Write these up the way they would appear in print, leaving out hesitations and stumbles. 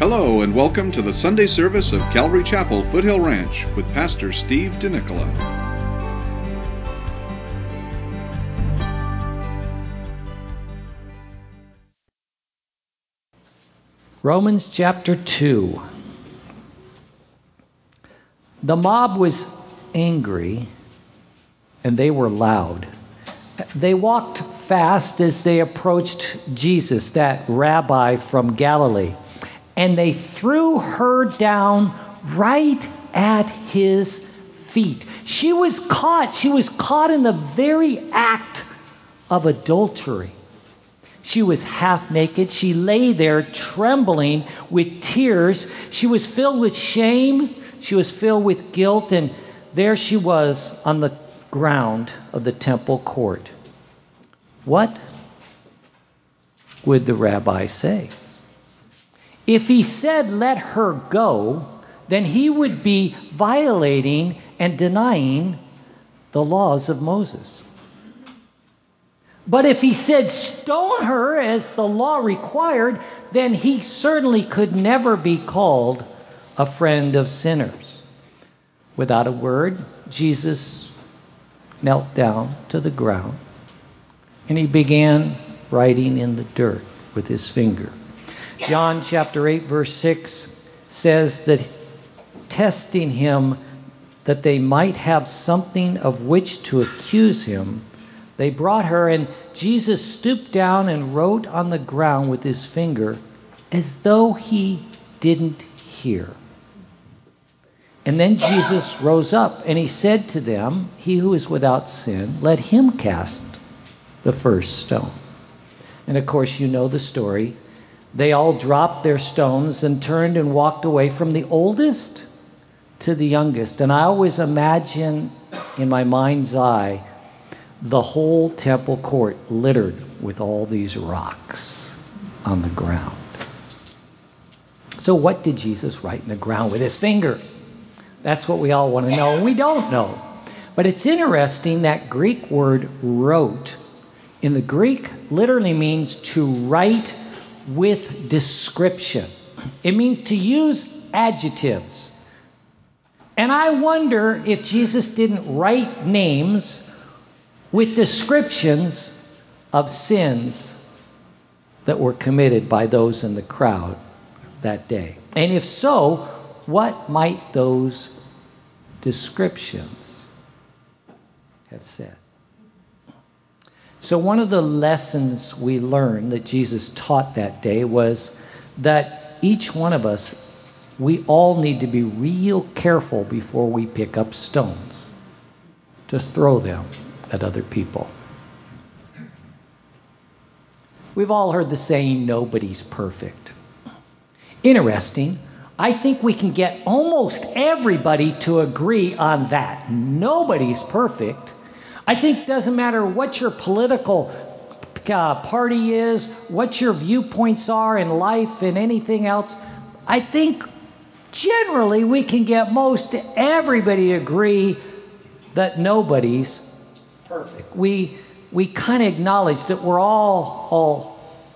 Hello and welcome to the Sunday service of Calvary Chapel, Foothill Ranch with Pastor Steve DeNicola. Romans chapter 2. The mob was angry and they were loud. They walked fast as they approached Jesus, that rabbi from Galilee, and they threw her down right at his feet. She was caught. She was caught in the very act of adultery. She was half naked. She lay there trembling with tears. She was filled with shame. She was filled with guilt. And there she was on the ground of the temple court. What would the rabbi say? If he said, "Let her go," then he would be violating and denying the laws of Moses. But if he said, "Stone her," as the law required, then he certainly could never be called a friend of sinners. Without a word, Jesus knelt down to the ground and he began writing in the dirt with his finger. John chapter 8 verse 6 says that testing him that they might have something of which to accuse him, they brought her, and Jesus stooped down and wrote on the ground with his finger as though he didn't hear. And then Jesus rose up and he said to them, "He who is without sin, let him cast the first stone." And of course you know the story. They all dropped their stones and turned and walked away, from the oldest to the youngest. And I always imagine in my mind's eye the whole temple court littered with all these rocks on the ground. So what did Jesus write in the ground with his finger? That's what we all want to know. We don't know. But it's interesting that Greek word "wrote" in the Greek literally means to write with description. It means to use adjectives. And I wonder if Jesus didn't write names with descriptions of sins that were committed by those in the crowd that day. And if so, what might those descriptions have said? So one of the lessons we learned that Jesus taught that day was that each one of us, we all need to be real careful before we pick up stones to throw them at other people. We've all heard the saying, "Nobody's perfect." Interesting. I think we can get almost everybody to agree on that. Nobody's perfect. I think it doesn't matter what your political party is, what your viewpoints are in life and anything else. I think generally we can get most everybody to agree that nobody's perfect. We kind of acknowledge that we're all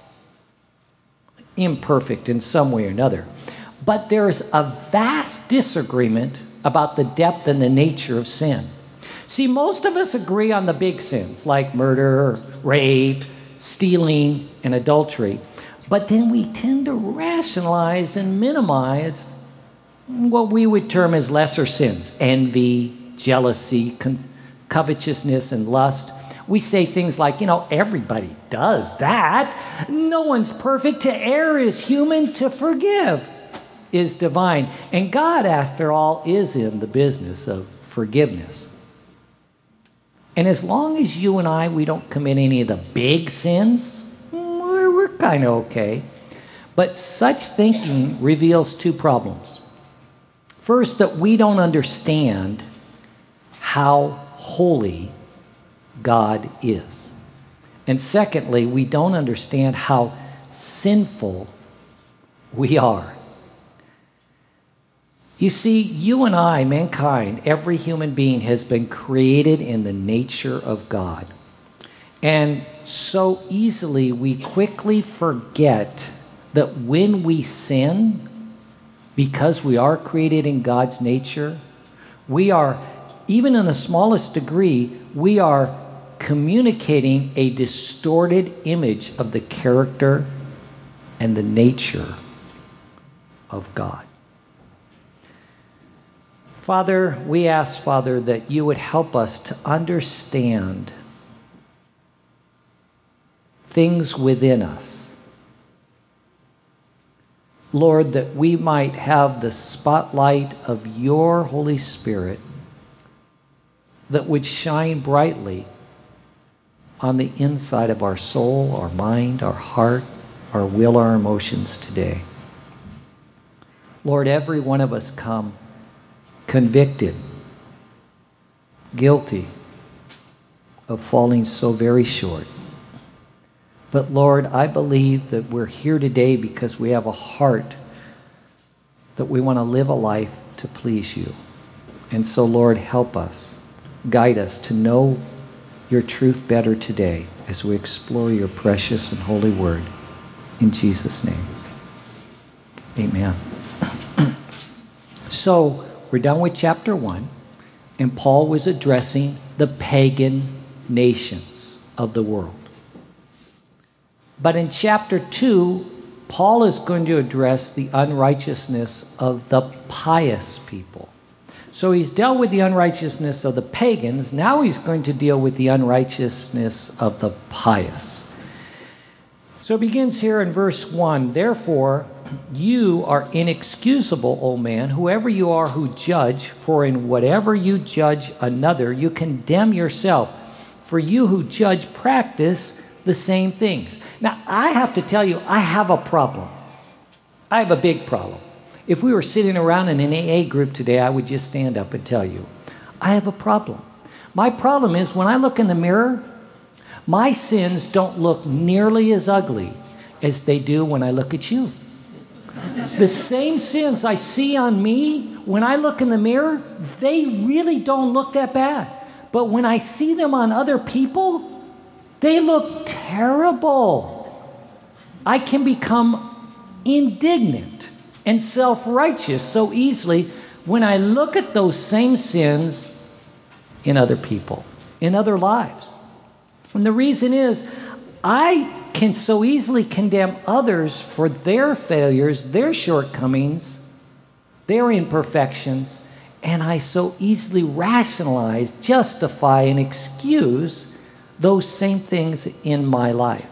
imperfect in some way or another. But there's a vast disagreement about the depth and the nature of sin. See, most of us agree on the big sins like murder, rape, stealing, and adultery. But then we tend to rationalize and minimize what we would term as lesser sins: envy, jealousy, covetousness, and lust. We say things like, everybody does that. No one's perfect. To err is human. To forgive is divine. And God, after all, is in the business of forgiveness. And as long as you and we don't commit any of the big sins, we're kind of okay. But such thinking reveals two problems. First, that we don't understand how holy God is. And secondly, we don't understand how sinful we are. You see, you and I, mankind, every human being has been created in the nature of God. And so easily we quickly forget that when we sin, because we are created in God's nature, we are, even in the smallest degree, we are communicating a distorted image of the character and the nature of God. Father, we ask, Father, that you would help us to understand things within us. Lord, that we might have the spotlight of your Holy Spirit that would shine brightly on the inside of our soul, our mind, our heart, our will, our emotions today. Lord, every one of us come convicted, guilty of falling so very short. But Lord, I believe that we're here today because we have a heart that we want to live a life to please you. And so, Lord, help us, guide us to know your truth better today as we explore your precious and holy word. In Jesus' name, amen. So, we're done with chapter 1, and Paul was addressing the pagan nations of the world. But in chapter 2, Paul is going to address the unrighteousness of the pious people. So he's dealt with the unrighteousness of the pagans. Now he's going to deal with the unrighteousness of the pious. So it begins here in verse 1. Therefore, you are inexcusable, O man, whoever you are who judge, for in whatever you judge another, you condemn yourself. For you who judge practice the same things. Now, I have to tell you, I have a problem. I have a big problem. If we were sitting around in an AA group today, I would just stand up and tell you, I have a problem. My problem is when I look in the mirror, my sins don't look nearly as ugly as they do when I look at you. The same sins I see on me, when I look in the mirror, they really don't look that bad. But when I see them on other people, they look terrible. I can become indignant and self-righteous so easily when I look at those same sins in other people, in other lives. And the reason is, I can so easily condemn others for their failures, their shortcomings, their imperfections, and I so easily rationalize, justify, and excuse those same things in my life.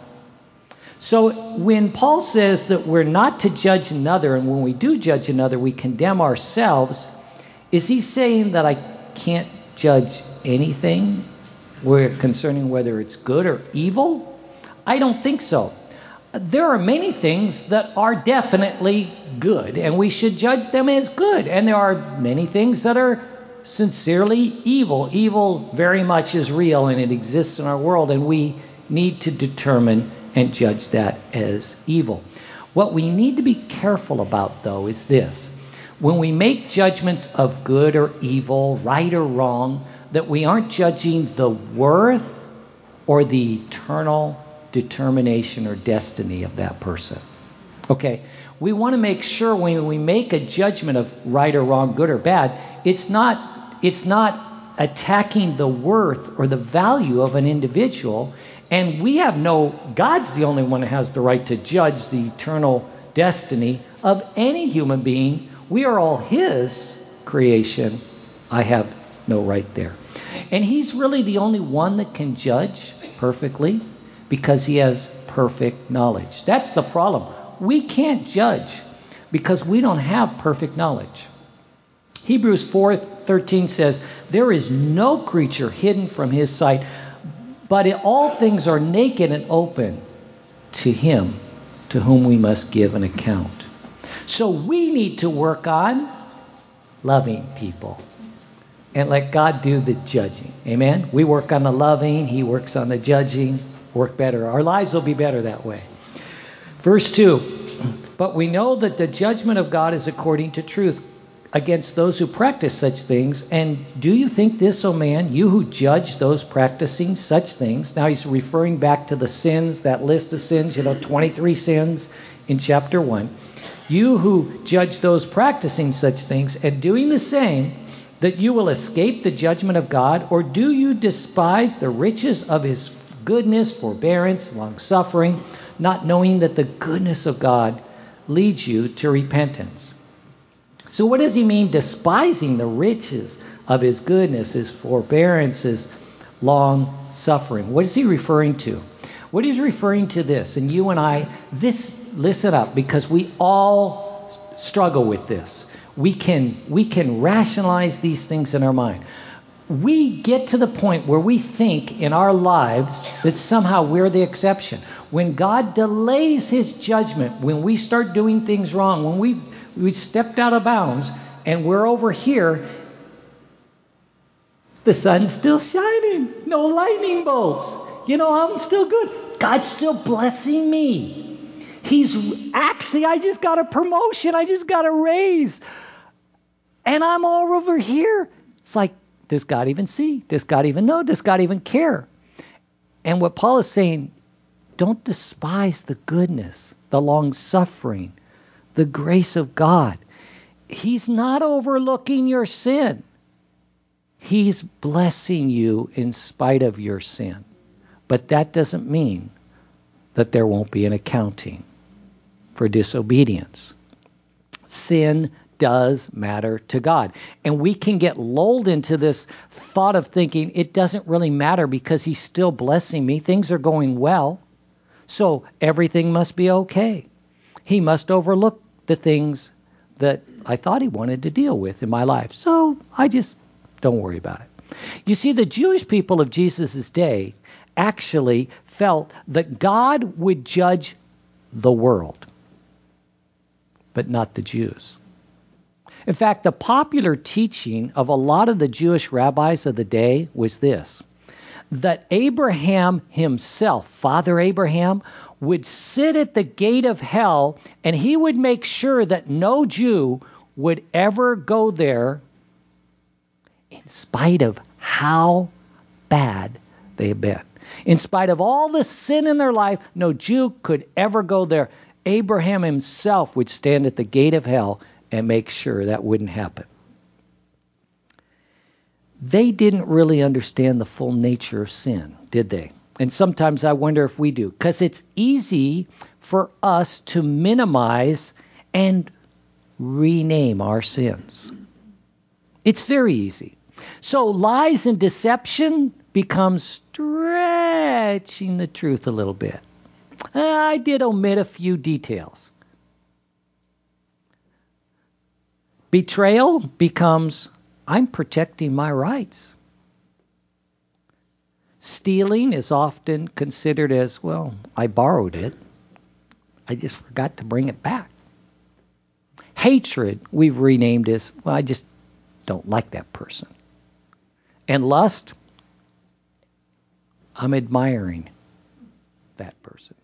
So when Paul says that we're not to judge another, and when we do judge another, we condemn ourselves, is he saying that I can't judge anything concerning whether it's good or evil? I don't think so. There are many things that are definitely good, and we should judge them as good. And there are many things that are sincerely evil. Evil very much is real, and it exists in our world, and we need to determine and judge that as evil. What we need to be careful about, though, is this. When we make judgments of good or evil, right or wrong, that we aren't judging the worth or the eternal determination or destiny of that person. Okay, we want to make sure when we make a judgment of right or wrong, good or bad, it's not attacking the worth or the value of an individual. And God's the only one who has the right to judge the eternal destiny of any human being. We are all his creation. I have no right there. And he's really the only one that can judge perfectly because he has perfect knowledge. That's the problem. We can't judge because we don't have perfect knowledge. Hebrews 4:13 says, there is no creature hidden from his sight, but all things are naked and open to him to whom we must give an account. So we need to work on loving people and let God do the judging. Amen? We work on the loving, he works on the judging. Work better. Our lives will be better that way. Verse 2, but we know that the judgment of God is according to truth against those who practice such things. And do you think this, O man, you who judge those practicing such things? Now he's referring back to the sins, that list of sins, 23 sins in chapter 1. You who judge those practicing such things and doing the same, that you will escape the judgment of God? Or do you despise the riches of his goodness, forbearance, long-suffering, not knowing that the goodness of God leads you to repentance? So what does he mean, despising the riches of his goodness, his forbearance, his long-suffering? What is he referring to? What he's referring to this, and you and I, listen up, because we all struggle with this. We can rationalize these things in our mind. We get to the point where we think in our lives that somehow we're the exception. When God delays his judgment, when we start doing things wrong, when we've stepped out of bounds and we're over here, the sun's still shining. No lightning bolts. I'm still good. God's still blessing me. I just got a promotion. I just got a raise. And I'm all over here. It's like, does God even see? Does God even know? Does God even care? And what Paul is saying, don't despise the goodness, the long-suffering, the grace of God. He's not overlooking your sin. He's blessing you in spite of your sin. But that doesn't mean that there won't be an accounting for disobedience. Sin does matter to God. And we can get lulled into this thought of thinking it doesn't really matter because he's still blessing me. Things are going well. So everything must be okay. He must overlook the things that I thought he wanted to deal with in my life. So I just don't worry about it. You see, the Jewish people of Jesus' day actually felt that God would judge the world, but not the Jews. In fact, the popular teaching of a lot of the Jewish rabbis of the day was this, that Abraham himself, Father Abraham, would sit at the gate of hell and he would make sure that no Jew would ever go there in spite of how bad they had been. In spite of all the sin in their life, no Jew could ever go there. Abraham himself would stand at the gate of hell and make sure that wouldn't happen. They didn't really understand the full nature of sin, did they? And sometimes I wonder if we do, because it's easy for us to minimize and rename our sins. It's very easy. So lies and deception becomes stretching the truth a little bit. I did omit a few details. Betrayal becomes, I'm protecting my rights. Stealing is often considered as, well, I borrowed it. I just forgot to bring it back. Hatred we've renamed as, well, I just don't like that person. And lust, I'm admiring that person.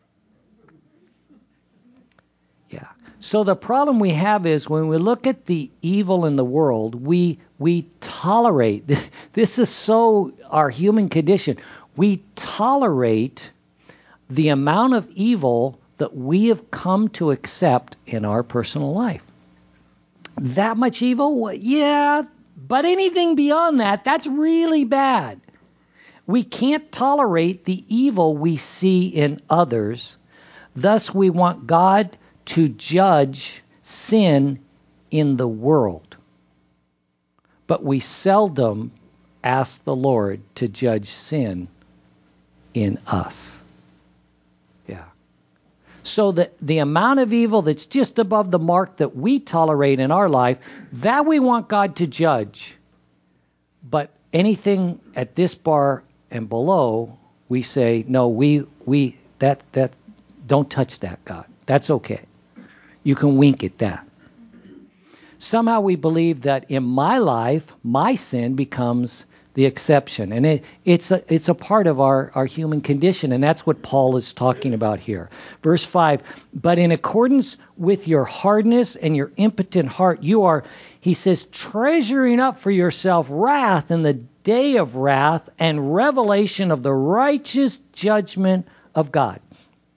Yeah. So the problem we have is when we look at the evil in the world, we tolerate. This is so our human condition. We tolerate the amount of evil that we have come to accept in our personal life. That much evil? Yeah, but anything beyond that, that's really bad. We can't tolerate the evil we see in others. Thus, we want God to judge sin in the world. But we seldom ask the Lord to judge sin in us. Yeah. So that the amount of evil that's just above the mark that we tolerate in our life, that we want God to judge. But anything at this bar and below, we say, no, that don't touch that, God. That's okay. You can wink at that. Somehow we believe that in my life, my sin becomes the exception. And it's a part of our human condition, and that's what Paul is talking about here. Verse 5, but in accordance with your hardness and your impotent heart, you are, he says, treasuring up for yourself wrath in the day of wrath and revelation of the righteous judgment of God.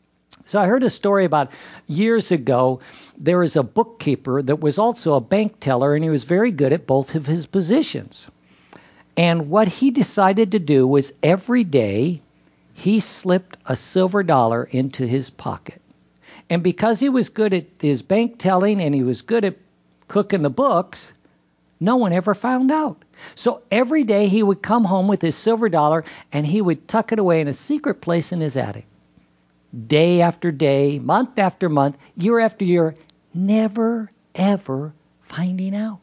So I heard a story about years ago. There was a bookkeeper that was also a bank teller, and he was very good at both of his positions. And what he decided to do was every day he slipped a silver dollar into his pocket. And because he was good at his bank telling and he was good at cooking the books, no one ever found out. So every day he would come home with his silver dollar and he would tuck it away in a secret place in his attic. Day after day, month after month, year after year, never, ever finding out.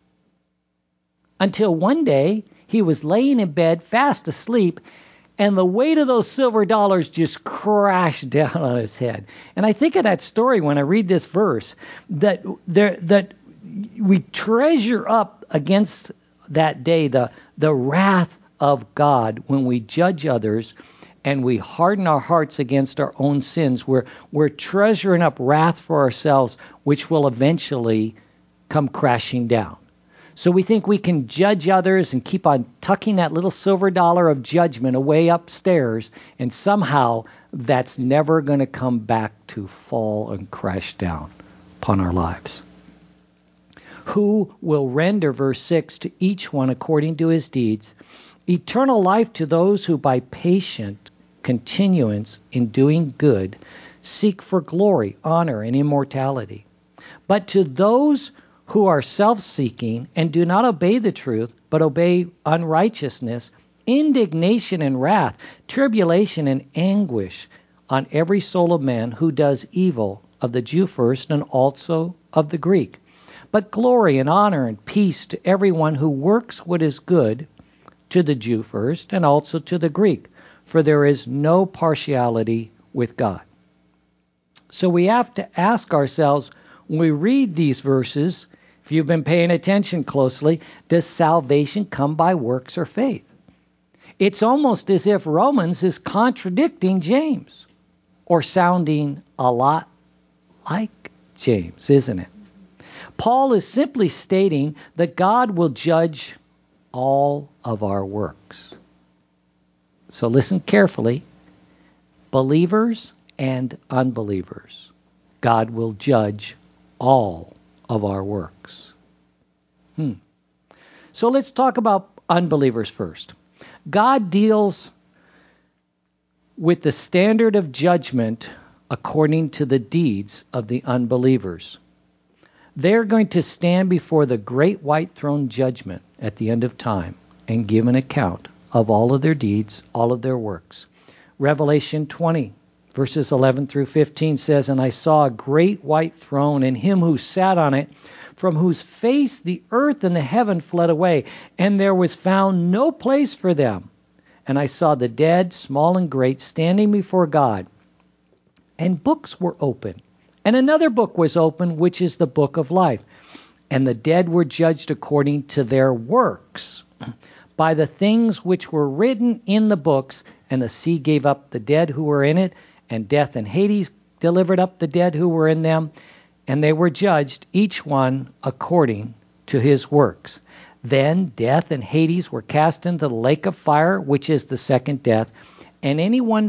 Until one day, he was laying in bed, fast asleep, and the weight of those silver dollars just crashed down on his head. And I think of that story when I read this verse, that we treasure up against that day the wrath of God when we judge others and we harden our hearts against our own sins. We're treasuring up wrath for ourselves, which will eventually come crashing down. So we think we can judge others and keep on tucking that little silver dollar of judgment away upstairs, and somehow that's never going to come back to fall and crash down upon our lives. Who will render, verse 6, to each one according to his deeds, eternal life to those who by patient continuance in doing good seek for glory, honor, and immortality. But to those who are self-seeking and do not obey the truth, but obey unrighteousness, indignation and wrath, tribulation and anguish on every soul of man who does evil, of the Jew first and also of the Greek. But glory and honor and peace to everyone who works what is good, to the Jew first and also to the Greek, for there is no partiality with God. So we have to ask ourselves, when we read these verses, if you've been paying attention closely, does salvation come by works or faith? It's almost as if Romans is contradicting James, or sounding a lot like James, isn't it? Paul is simply stating that God will judge all of our works. So listen carefully. Believers and unbelievers, God will judge all of our works. So let's talk about unbelievers first. God deals with the standard of judgment according to the deeds of the unbelievers. They're going to stand before the great white throne judgment at the end of time and give an account of all of their deeds, all of their works. Revelation 20, verses 11 through 15 says, "And I saw a great white throne, and him who sat on it, from whose face the earth and the heaven fled away, and there was found no place for them. And I saw the dead, small and great, standing before God. And books were open. And another book was open, which is the book of life. And the dead were judged according to their works, by the things which were written in the books. And the sea gave up the dead who were in it, and death and Hades delivered up the dead who were in them. And they were judged, each one according to his works. Then death and Hades were cast into the lake of fire, which is the second death. And anyone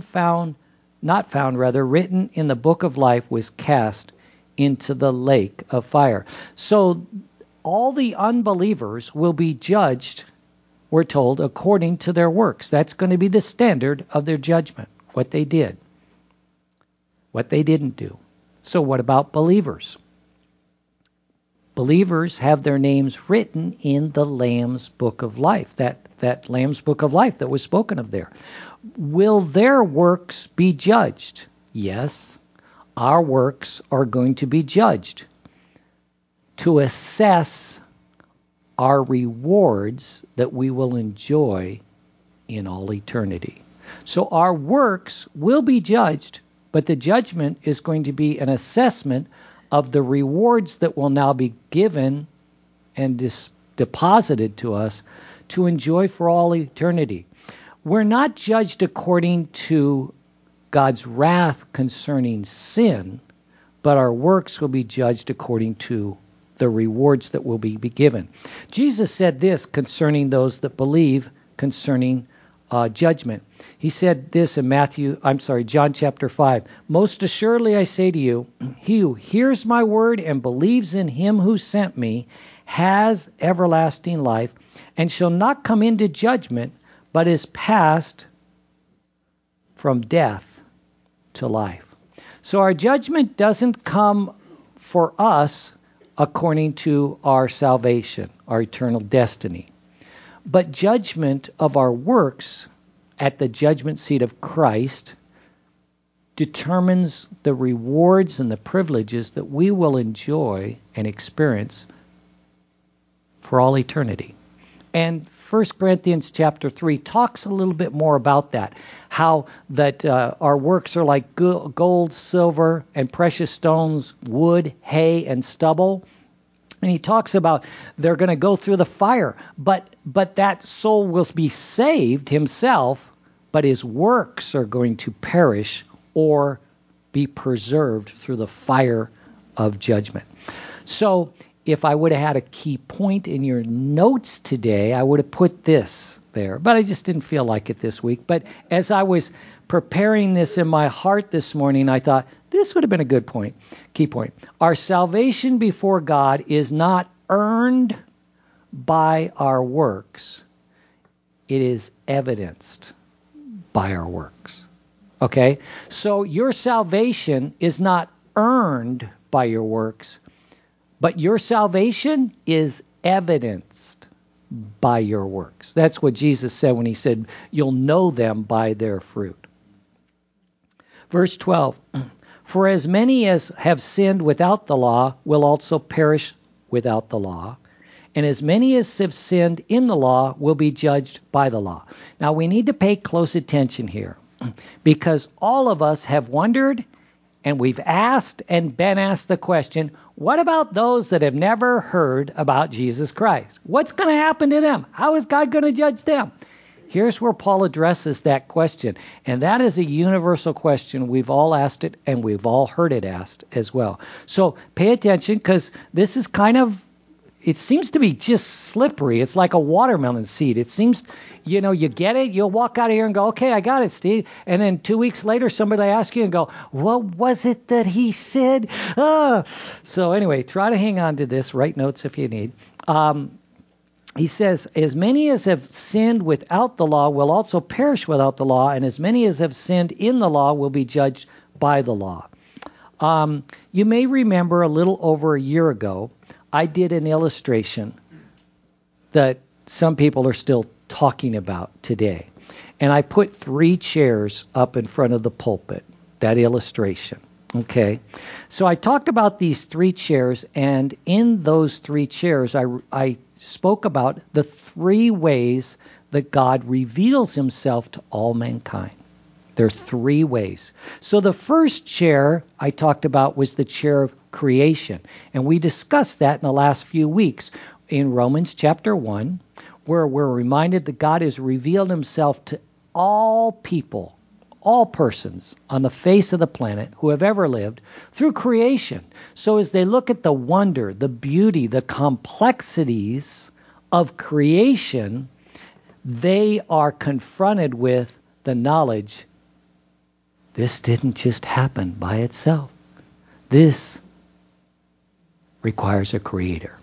written in the book of life was cast into the lake of fire." So all the unbelievers will be judged, we're told, according to their works. That's going to be the standard of their judgment, what they did, what they didn't do. So what about believers? Believers have their names written in the Lamb's Book of Life, that Lamb's Book of Life that was spoken of there. Will their works be judged? Yes, our works are going to be judged to assess our rewards that we will enjoy in all eternity. So our works will be judged, but the judgment is going to be an assessment of the rewards that will now be given and deposited to us to enjoy for all eternity. We're not judged according to God's wrath concerning sin, but our works will be judged according to the rewards that will be given. Jesus said this concerning those that believe concerning judgment. He said this in John chapter 5. Most assuredly I say to you, he who hears my word and believes in him who sent me has everlasting life and shall not come into judgment, but is passed from death to life. So our judgment doesn't come for us according to our salvation, our eternal destiny. But judgment of our works at the judgment seat of Christ determines the rewards and the privileges that we will enjoy and experience for all eternity. And 1 Corinthians chapter 3 talks a little bit more about that, how that our works are like gold, silver, and precious stones, wood, hay, and stubble. And he talks about they're going to go through the fire, but that soul will be saved himself, but his works are going to perish or be preserved through the fire of judgment. So if I would have had a key point in your notes today, I would have put this there. But I just didn't feel like it this week. But as I was preparing this in my heart this morning, I thought this would have been a good point, key point. Our salvation before God is not earned by our works. It is evidenced by our works. Okay? So your salvation is not earned by your works, but your salvation is evidenced by your works. That's what Jesus said when he said, you'll know them by their fruit. Verse 12, for as many as have sinned without the law will also perish without the law, and as many as have sinned in the law will be judged by the law. Now we need to pay close attention here, because all of us have wondered, and we've asked and been asked the question, what about those that have never heard about Jesus Christ? What's going to happen to them? How is God going to judge them? Here's where Paul addresses that question, and that is a universal question. We've all asked it, and we've all heard it asked as well. So pay attention, because this is kind of, it seems to be just slippery. It's like a watermelon seed. It seems, you get it, you'll walk out of here and go, okay, I got it, Steve. And then 2 weeks later, somebody asks you and go, what was it that he said? So anyway, try to hang on to this. Write notes if you need. He says, as many as have sinned without the law will also perish without the law, and as many as have sinned in the law will be judged by the law. You may remember a little over a year ago, I did an illustration that some people are still talking about today. And I put 3 chairs up in front of the pulpit, that illustration. Okay. So I talked about these 3 chairs, and in those 3 chairs, I spoke about the 3 ways that God reveals himself to all mankind. There are 3 ways. So the first chair I talked about was the chair of creation. And we discussed that in the last few weeks in Romans chapter 1, where we're reminded that God has revealed himself to all people, all persons on the face of the planet who have ever lived through creation. So as they look at the wonder, the beauty, the complexities of creation, they are confronted with the knowledge this didn't just happen by itself. This requires a creator.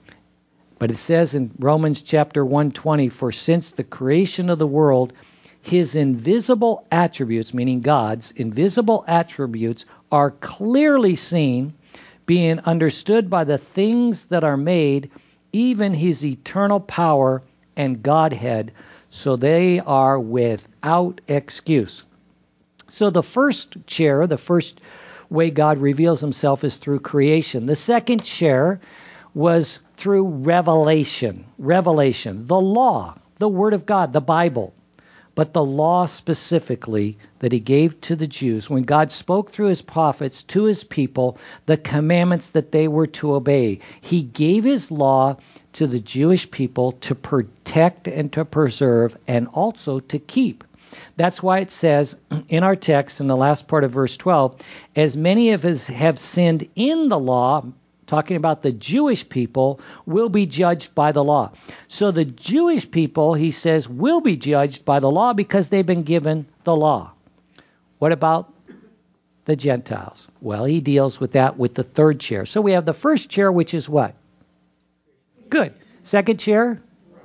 But it says in Romans chapter 1:20, for since the creation of the world, his invisible attributes, meaning God's invisible attributes, are clearly seen, being understood by the things that are made, even his eternal power and Godhead, so they are without excuse. So the first chair, the first way God reveals himself is through creation. The second chair was through revelation. Revelation, the law, the Word of God, the Bible. But the law specifically that he gave to the Jews, when God spoke through his prophets to his people, the commandments that they were to obey. He gave his law to the Jewish people to protect and to preserve and also to keep. That's why it says in our text, in the last part of verse 12, as many of us have sinned in the law, talking about the Jewish people, will be judged by the law. So the Jewish people, he says, will be judged by the law because they've been given the law. What about the Gentiles? Well, he deals with that with the third chair. So we have the first chair, which is what? Good. Second chair?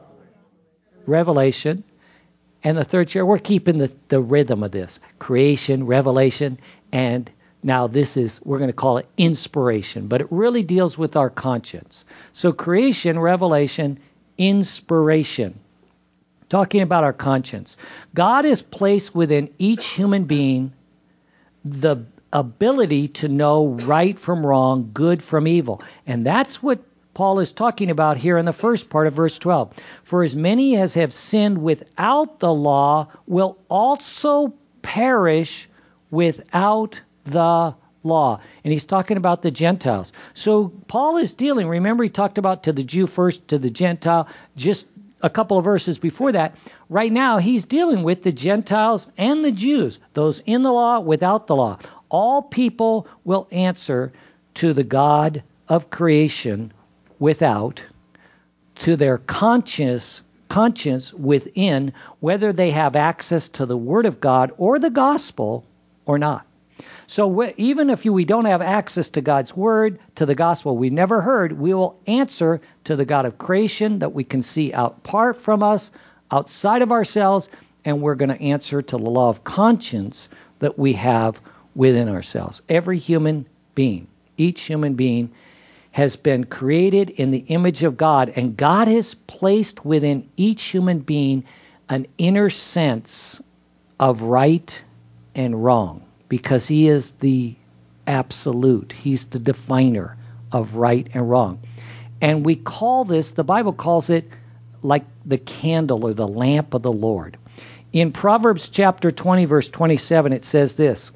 Revelation. And the third chair, we're keeping the rhythm of this. Creation, revelation, and now this is, we're going to call it inspiration, but it really deals with our conscience. So creation, revelation, inspiration. Talking about our conscience. God has placed within each human being the ability to know right from wrong, good from evil. And that's what Paul is talking about here in the first part of verse 12. For as many as have sinned without the law will also perish without the law. And he's talking about the Gentiles. So Paul is dealing, remember he talked about to the Jew first, to the Gentile, just a couple of verses before that. Right now he's dealing with the Gentiles and the Jews, those in the law, without the law. All people will answer to the God of creation without, to their conscience within, whether they have access to the Word of God or the gospel or not. So even if we don't have access to God's Word, to the gospel we never heard, we will answer to the God of creation that we can see apart from us, outside of ourselves, and we're going to answer to the law of conscience that we have within ourselves. Every human being, each human being has been created in the image of God, and God has placed within each human being an inner sense of right and wrong, because he is the absolute. He's the definer of right and wrong. And we call this, the Bible calls it like the candle or the lamp of the Lord. In Proverbs chapter 20, verse 27, it says this: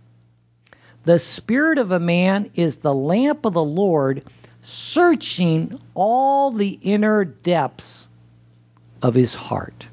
the spirit of a man is the lamp of the Lord, searching all the inner depths of his heart.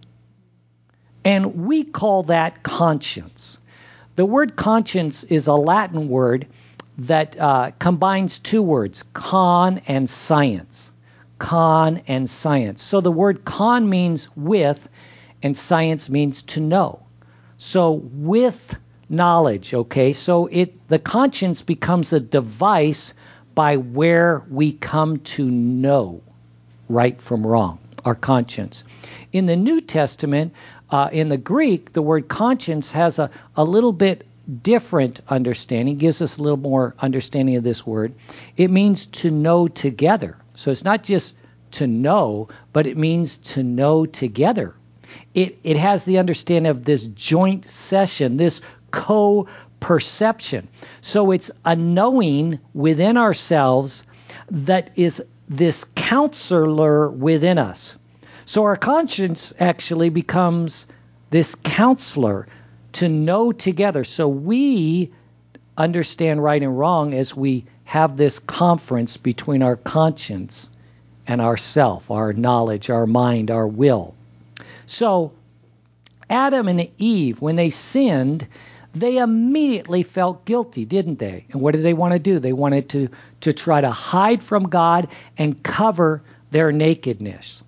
And we call that conscience. The word conscience is a Latin word that combines two words, con and science. Con and science. So the word con means with, and science means to know. So with knowledge, okay? So the conscience becomes a device by where we come to know right from wrong, our conscience. In the New Testament, in the Greek, the word conscience has a little bit different understanding, gives us a little more understanding of this word. It means to know together. So it's not just to know, but it means to know together. It has the understanding of this joint session, this co-perception. So it's a knowing within ourselves that is this counselor within us. So our conscience actually becomes this counselor to know together. So we understand right and wrong as we have this conference between our conscience and ourself, our knowledge, our mind, our will. So Adam and Eve, when they sinned, they immediately felt guilty, didn't they? And what did they want to do? They wanted to try to hide from God and cover their nakedness.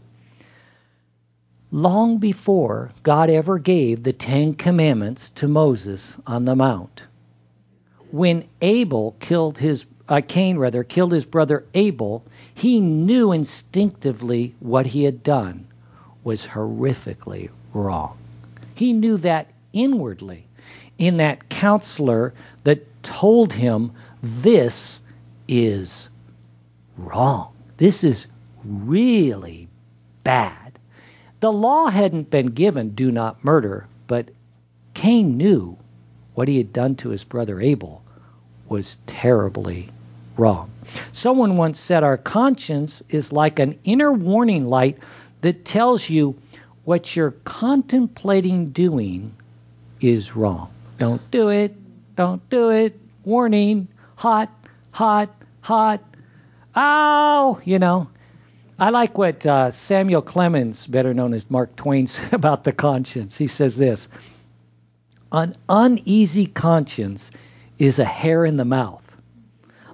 Long before God ever gave the 10 Commandments to Moses on the Mount, when Cain killed his brother Abel, he knew instinctively what he had done was horrifically wrong. He knew that inwardly, in that counselor that told him, this is wrong. This is really bad. The law hadn't been given, do not murder, but Cain knew what he had done to his brother Abel was terribly wrong. Someone once said our conscience is like an inner warning light that tells you what you're contemplating doing is wrong. Don't do it. Don't do it. Warning. Hot, hot, hot. Ow! I like what Samuel Clemens, better known as Mark Twain, said about the conscience. He says this: an uneasy conscience is a hair in the mouth.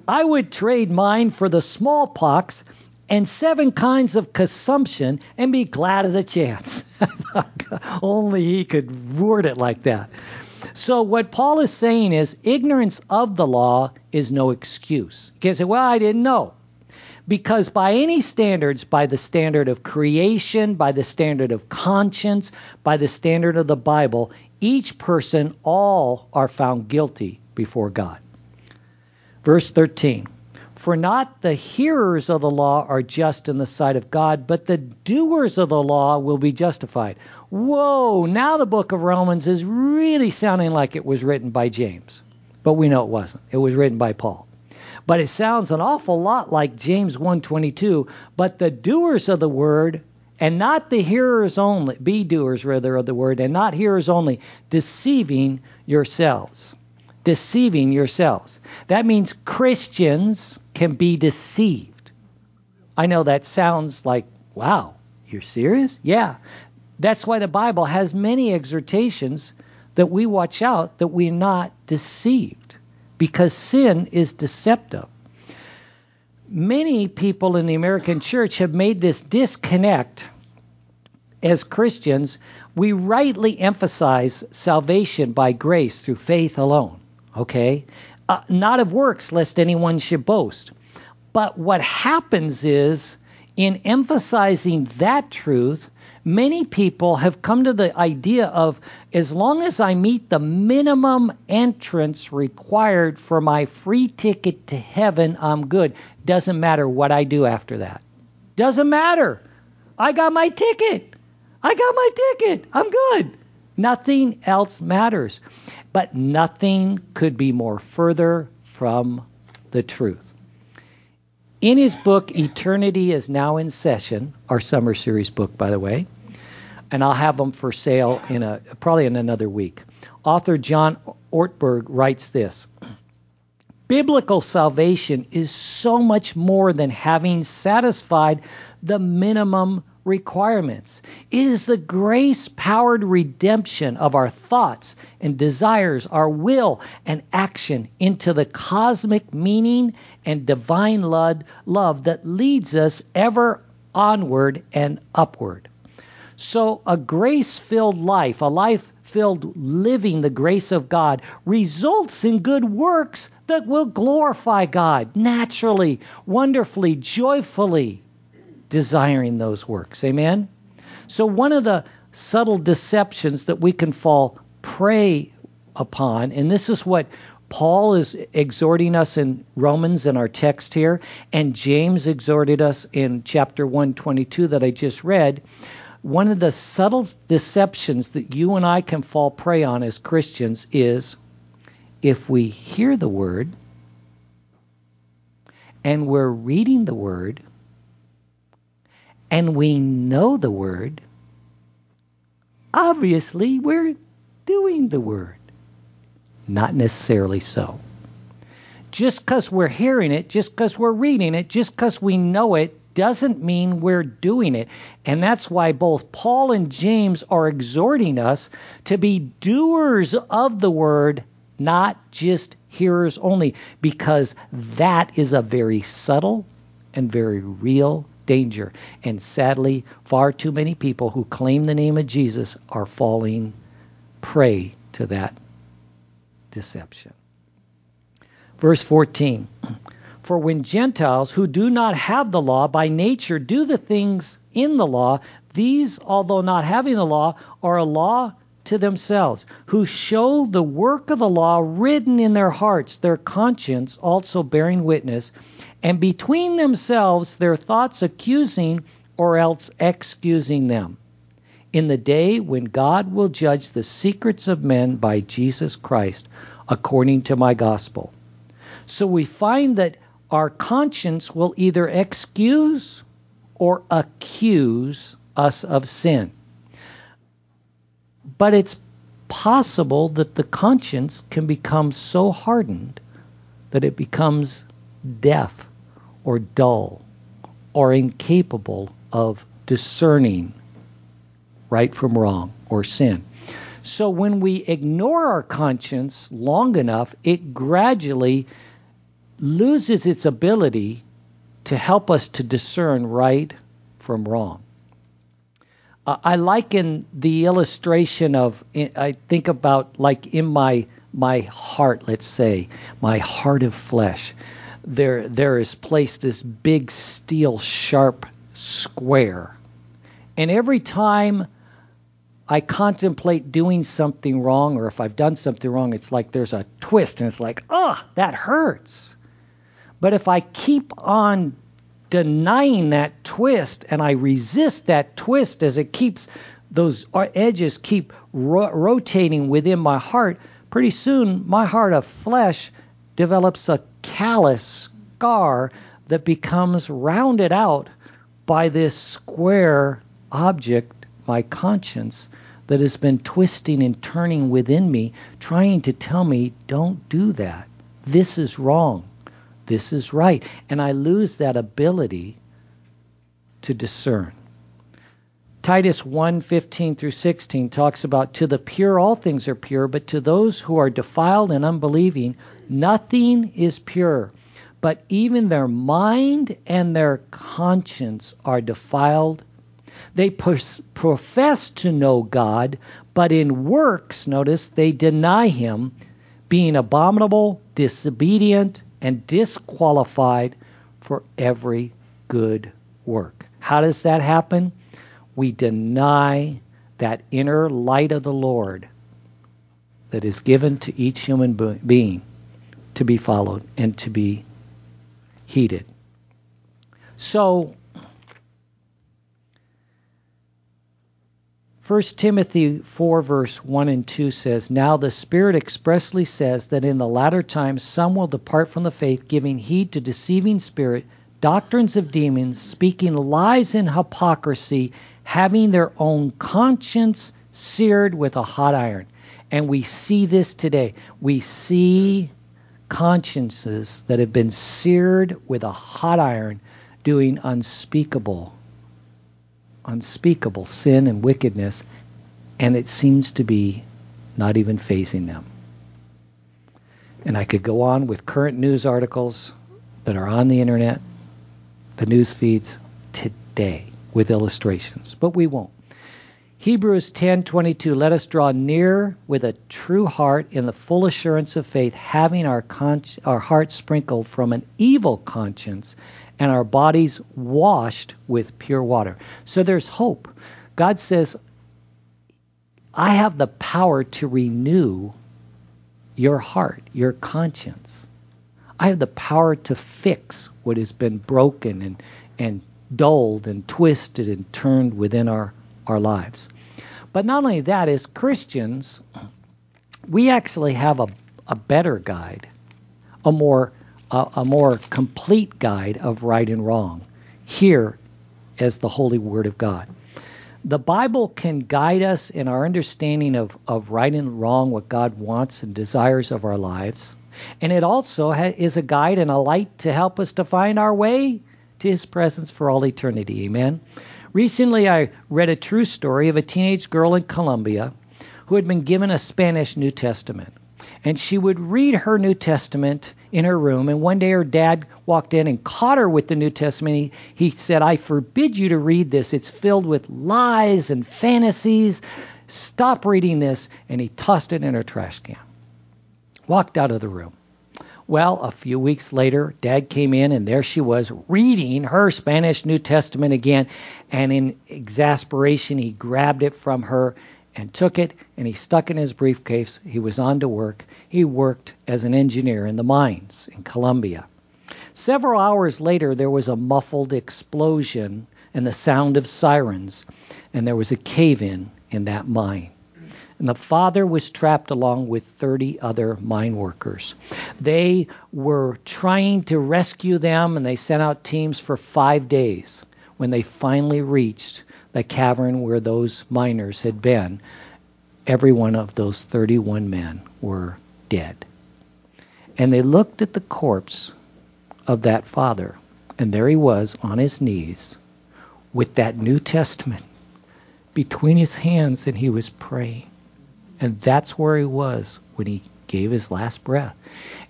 I would trade mine for the smallpox and 7 kinds of consumption and be glad of the chance. Only he could word it like that. So what Paul is saying is ignorance of the law is no excuse. You can't say, well, I didn't know. Because by any standards, by the standard of creation, by the standard of conscience, by the standard of the Bible, each person, all are found guilty before God. Verse 13, for not the hearers of the law are just in the sight of God, but the doers of the law will be justified. Whoa, now the book of Romans is really sounding like it was written by James. But we know it wasn't. It was written by Paul. But it sounds an awful lot like James 1:22, but the doers of the word, and not the hearers only, be doers rather of the word, and not hearers only, deceiving yourselves. Deceiving yourselves. That means Christians can be deceived. I know that sounds like, wow, you're serious? Yeah. That's why the Bible has many exhortations that we watch out that we're not deceived. Because sin is deceptive. Many people in the American church have made this disconnect. As Christians, we rightly emphasize salvation by grace through faith alone. Okay? Not of works, lest anyone should boast. But what happens is, in emphasizing that truth, many people have come to the idea of, as long as I meet the minimum entrance required for my free ticket to heaven, I'm good. Doesn't matter what I do after that. Doesn't matter. I got my ticket. I'm good. Nothing else matters. But nothing could be more further from the truth. In his book, Eternity is Now in Session, our summer series book, by the way, and I'll have them for sale probably in another week, author John Ortberg writes this: biblical salvation is so much more than having satisfied the minimum requirements. It is the grace-powered redemption of our thoughts and desires, our will and action into the cosmic meaning and divine love that leads us ever onward and upward. So a grace-filled life, a life filled living the grace of God, results in good works that will glorify God naturally, wonderfully, joyfully, desiring those works. Amen? So one of the subtle deceptions that we can fall prey upon, and this is what Paul is exhorting us in Romans in our text here, and James exhorted us in chapter 1:22 that I just read. One of the subtle deceptions that you and I can fall prey on as Christians is, if we hear the word and we're reading the word and we know the word, obviously we're doing the word. Not necessarily so. Just because we're hearing it, just because we're reading it, just because we know it, doesn't mean we're doing it. And that's why both Paul and James are exhorting us to be doers of the word, not just hearers only, because that is a very subtle and very real danger. And sadly, far too many people who claim the name of Jesus are falling prey to that deception. Verse 14. For when Gentiles who do not have the law by nature do the things in the law, these, although not having the law, are a law to themselves, who show the work of the law written in their hearts, their conscience also bearing witness, and between themselves their thoughts accusing or else excusing them, in the day when God will judge the secrets of men by Jesus Christ, according to my gospel. So we find that our conscience will either excuse or accuse us of sin. But it's possible that the conscience can become so hardened that it becomes deaf or dull or incapable of discerning right from wrong or sin. So when we ignore our conscience long enough, it gradually loses its ability to help us to discern right from wrong. I liken the illustration of, I think about like in my heart, let's say, my heart of flesh, there is placed this big steel sharp square. And every time I contemplate doing something wrong, or if I've done something wrong, it's like there's a twist, and it's like, that hurts. But if I keep on denying that twist, and I resist that twist as it keeps, those edges keep rotating within my heart, pretty soon my heart of flesh develops a callous scar that becomes rounded out by this square object, my conscience, that has been twisting and turning within me, trying to tell me, don't do that. This is wrong. This is right. And I lose that ability to discern. Titus 1:15 through 16 talks about, to the pure all things are pure, but to those who are defiled and unbelieving, nothing is pure. But even their mind and their conscience are defiled. They profess to know God, but in works, notice, they deny him, being abominable, disobedient, and disqualified for every good work. How does that happen? We deny that inner light of the Lord that is given to each human being to be followed and to be heeded. So, 1 Timothy 4 verse 1 and 2 says, now the Spirit expressly says that in the latter times some will depart from the faith, giving heed to deceiving spirit, doctrines of demons, speaking lies in hypocrisy, having their own conscience seared with a hot iron. And we see this today. We see consciences that have been seared with a hot iron doing unspeakable sin and wickedness, and it seems to be not even fazing them. And I could go on with current news articles that are on the internet, the news feeds today, with illustrations, but we won't. Hebrews 10:22, let us draw near with a true heart in the full assurance of faith, having our hearts sprinkled from an evil conscience and our bodies washed with pure water. So there's hope. God says, I have the power to renew your heart, your conscience. I have the power to fix what has been broken and dulled and twisted and turned within our lives. But not only that, as Christians, we actually have a better guide, a more complete guide of right and wrong here as the Holy Word of God. The Bible can guide us in our understanding of right and wrong, what God wants and desires of our lives. And it also is a guide and a light to help us to find our way to His presence for all eternity. Amen? Recently, I read a true story of a teenage girl in Colombia who had been given a Spanish New Testament. And she would read her New Testament in her room, and one day her dad walked in and caught her with the New Testament. He said, I forbid you to read this. It's filled with lies and fantasies. Stop reading this. And he tossed it in her trash can. Walked out of the room. Well, a few weeks later, Dad came in, and there she was reading her Spanish New Testament again. And in exasperation, he grabbed it from her and took it, and he stuck it in his briefcase. He was on to work. He worked as an engineer in the mines in Colombia. Several hours later, there was a muffled explosion and the sound of sirens, and there was a cave-in that mine. And the father was trapped along with 30 other mine workers. They were trying to rescue them, and they sent out teams for 5 days. When they finally reached the cavern where those miners had been, every one of those 31 men were dead. And they looked at the corpse of that father, and there he was on his knees with that New Testament between his hands, and he was praying. And that's where he was when he gave his last breath.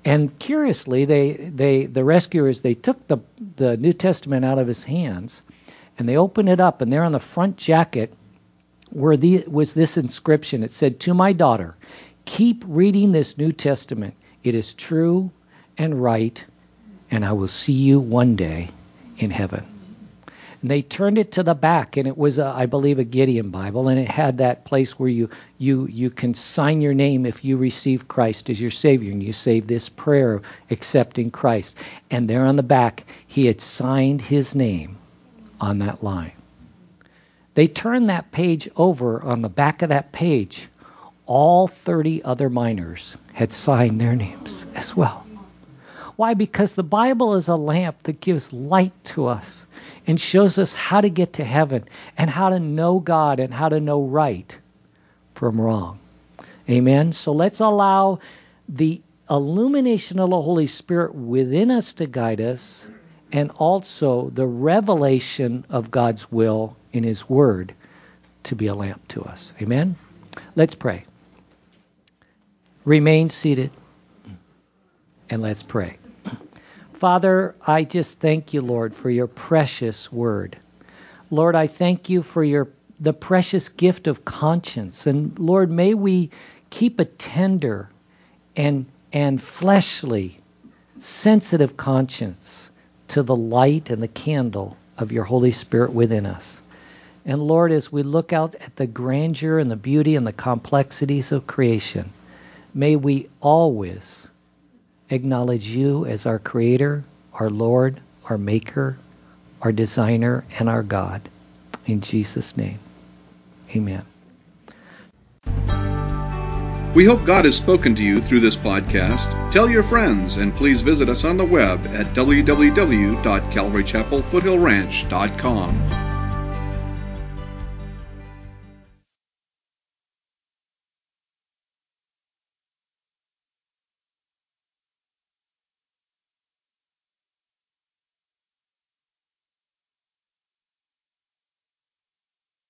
And curiously, the rescuers, they took the New Testament out of his hands, and they opened it up, and there on the front jacket was this inscription. It said, "To my daughter, keep reading this New Testament. It is true and right, and I will see you one day in heaven." And they turned it to the back, and it was, I believe, a Gideon Bible, and it had that place where you can sign your name if you receive Christ as your Savior, and you say this prayer accepting Christ. And there on the back, he had signed his name on that line. They turned that page over. On the back of that page, all 30 other miners had signed their names as well. Why? Because the Bible is a lamp that gives light to us and shows us how to get to heaven and how to know God and how to know right from wrong. Amen? So let's allow the illumination of the Holy Spirit within us to guide us, and also the revelation of God's will in His Word to be a lamp to us. Amen? Let's pray. Remain seated, and let's pray. Father, I just thank you, Lord, for your precious word. Lord, I thank you for the precious gift of conscience. And Lord, may we keep a tender and fleshly, sensitive conscience to the light and the candle of your Holy Spirit within us. And Lord, as we look out at the grandeur and the beauty and the complexities of creation, may we always acknowledge you as our Creator, our Lord, our Maker, our Designer, and our God. In Jesus' name, amen. We hope God has spoken to you through this podcast. Tell your friends, and please visit us on the web at www.calvarychapelfoothillranch.com.